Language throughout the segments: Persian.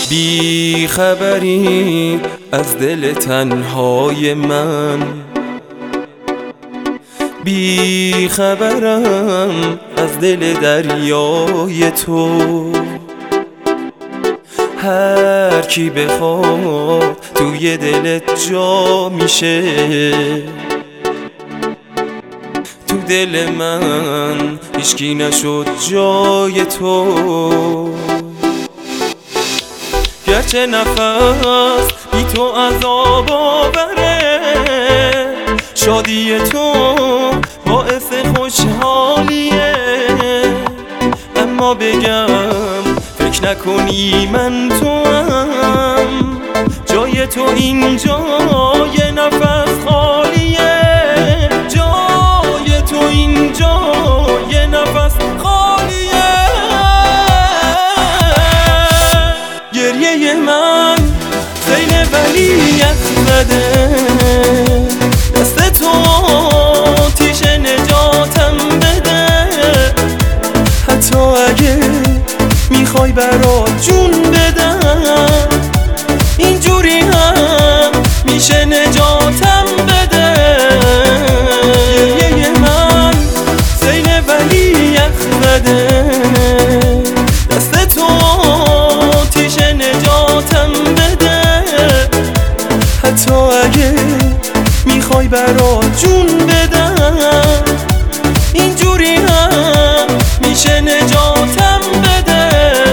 بی خبری از دل تنهای من، بی خبرم از دل دریای تو. هر کی بخواد توی دلت جا میشه، تو دل من هیچکی نشد جای تو. گرچه نفس بی تو عذاب آوره، شادی تو باعث خوشحالیه. اما بگم فکر نکنی من توام، جای تو اینجا یه نفس خالیه. جای تو اینجا یه نفس خالیه. گریه من خیلی ولیت زده، دست تو آتیش نجاتم بده. حتی اگه میخوای برات جون بدم، اینجوری هم میشه نجاتم بده. گریه من زین ولیت زده، دست تو آتیش نجاتم بده. حتی اگه میخوای برات جون بدم، اینجوری هم میشه نجاتم بده.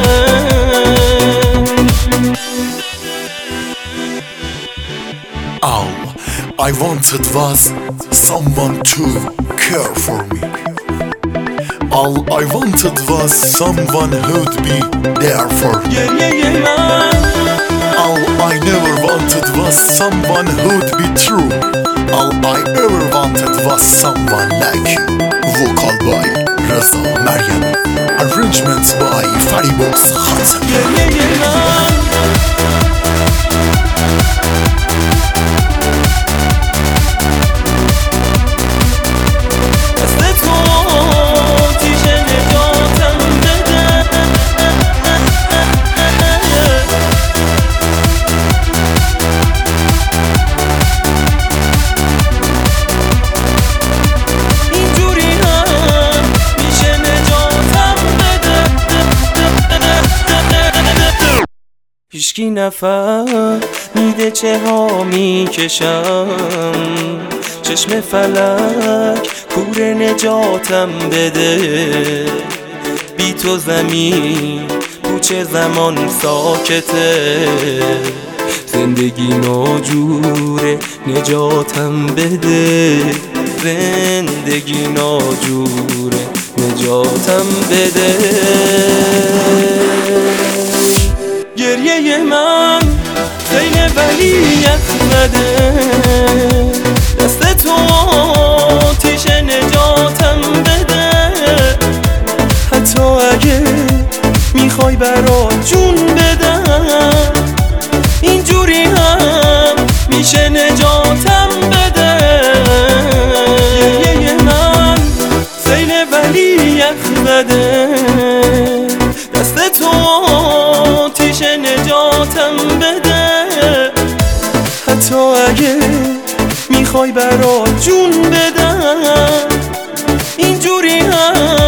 All I wanted was someone to care for me. All I wanted was someone who'd be there for me. All I never wanted was someone who'd be true. All I ever wanted was someone like you. Vocal by Reza Maryam, arrangements by Faribox Khatam. هیچکی نفهمیده چه ها میکشم، چشم فلک کور نجاتم بده. بی تو زمین کوچه زمان ساکته، زندگی ناجوره نجاتم بده. زندگی ناجوره نجاتم بده. گریه من زین ولیت زده، دست تو آتیش نجاتم بده. حتی اگه میخوای برات جون بدم، اینجوری هم میشه نجاتم بده. گریه من زین ولیت زده، دست تو آتیش نجاتم بده. حتی اگه میخوای برات جون بدم، اینجوری هم